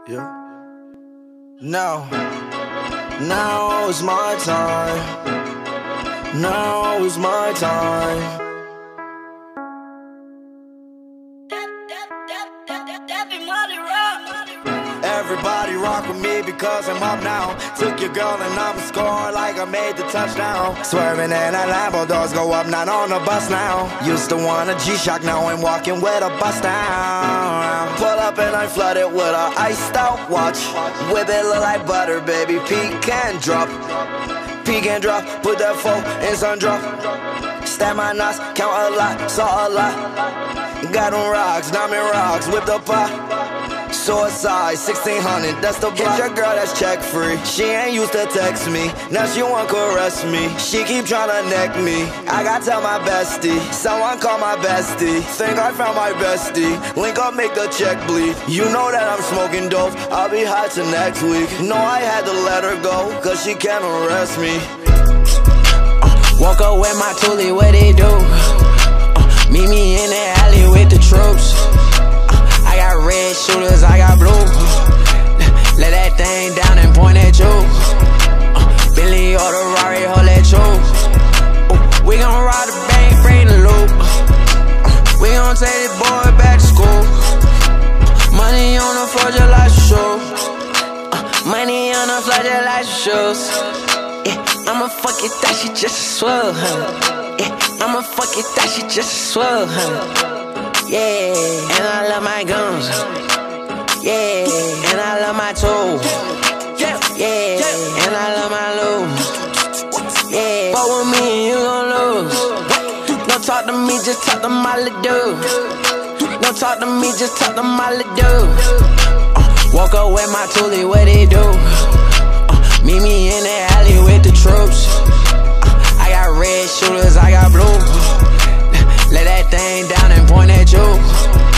Yeah. Now is my time. Now is my time. Everybody rock with me because I'm up now. Took your girl and I'm scoring like I made the touchdown. Swerving in a Lambo, doors go up, not on the bus now. Used to want a G-Shock, now I'm walking with a bust down. Pull up and I flood it with a iced out watch. Whip it look like butter, baby, peek and drop. Peek and drop, put that phone in sun drop. Stab my knots, count a lot, saw a lot. Got them rocks, diamond rocks, whip the pot. Suicide, 1600, that's the block. Your girl that's check free. She ain't used to text me, now she want caress me. She keep tryna neck me, I gotta tell my bestie. Someone call my bestie, think I found my bestie. Link up, make the check bleed. You know that I'm smoking dope, I'll be high till next week. No, I had to let her go, cause she can't arrest me. Woke up with my toolie, what they do? Meet me in the alley with the troops. I got red shooters, I got blue. Let that thing down and point at you. Billy or the Rari, hold that you. We gon' rob the bank, bring the loot. We gon' take this boy back to school. Money on the floor just like shoes. Money on the floor just like shoes. I'ma fuck it, that she just swell, I'ma fuck it, that she just swell, Yeah, and I love my guns. Yeah, and I love my tools. Yeah, and I love my loot. Yeah, but with me and you gon' lose. Don't talk to me, just talk to my little dude. Don't talk to me, just talk to my little dude. Woke up with my toolie, what they do? Meet me in the alley with the troops. I got red shooters, I got blue. Let that thing down and point at you.